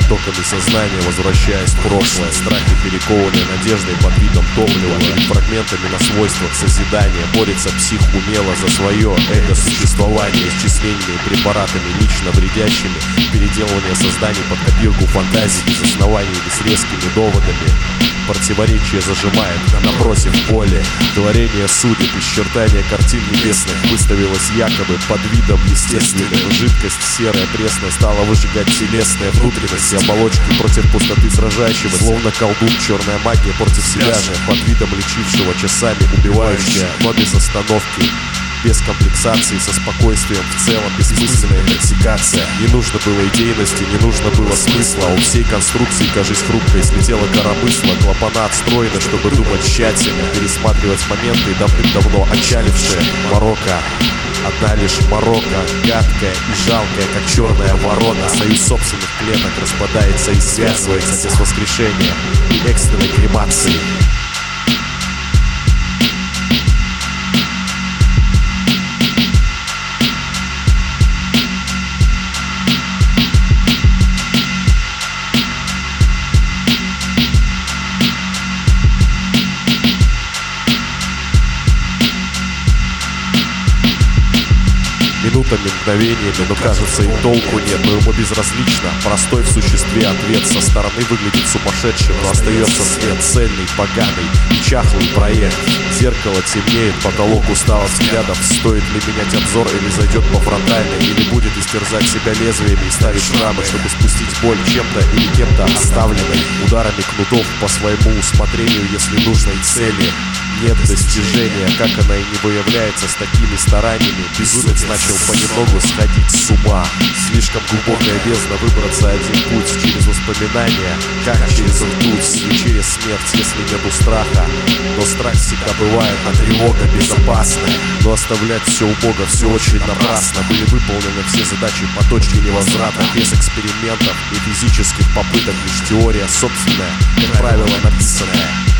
потоками сознания, возвращаясь в прошлое. Страхи, перекованные надеждой под видом топлива, перед фрагментами на свойствах созидания. Борется псих умело за свое эго-существование, исчислениями и препаратами, лично вредящими. Переделывание созданий под копирку фантазий, без оснований или с резкими доводами. Противоречие зажимает, набросив поле. Творение судеб, исчертание картин небесных выставилось якобы под видом естественной. Жидкость серая, пресная стала выжигать телесные внутренности, оболочки против пустоты сражающего. Словно колдун, черная магия против себя же, под видом лечившего, часами убивающая, но без остановки. Без комплексации, со спокойствием в целом, бессмысленная интоксикация. Не нужно было идейности, не нужно было смысла. У всей конструкции, кажись, хрупкой слетела коромысла. Клапана отстроены, чтобы думать тщательно, пересматривать моменты, давным-давно отчалившие. Марокко, одна лишь Марокко, гадкая и жалкая, как черная ворона. Союз собственных клеток распадается и связывается без воскрешения и экстренной кремации. Минутами, мгновениями, но кажется и толку нет, но ему безразлично. Простой в существе ответ со стороны выглядит сумасшедшим, но остается след цельный, поганый и чахлый проект. Зеркало темнеет, потолок усталых взглядов. Стоит ли менять обзор или зайдет по фронтальной, или будет истерзать себя лезвиями и ставить шрамы, чтобы спустить боль чем-то или кем-то оставленной. Ударами кнутов по своему усмотрению, если нужной цели нет достижения, как она и не выявляется с такими стараниями. Безумец начал понемногу сходить с ума. Слишком глубокая бездна, выбраться один путь через воспоминания, как через ртуть, не через смерть, если нету страха. Но страх всегда бывает, а тревога безопасная. Но оставлять все у Бога все очень напрасно. Были выполнены все задачи по точке невозврата, без экспериментов и физических попыток, лишь теория собственная, как правило, написанная.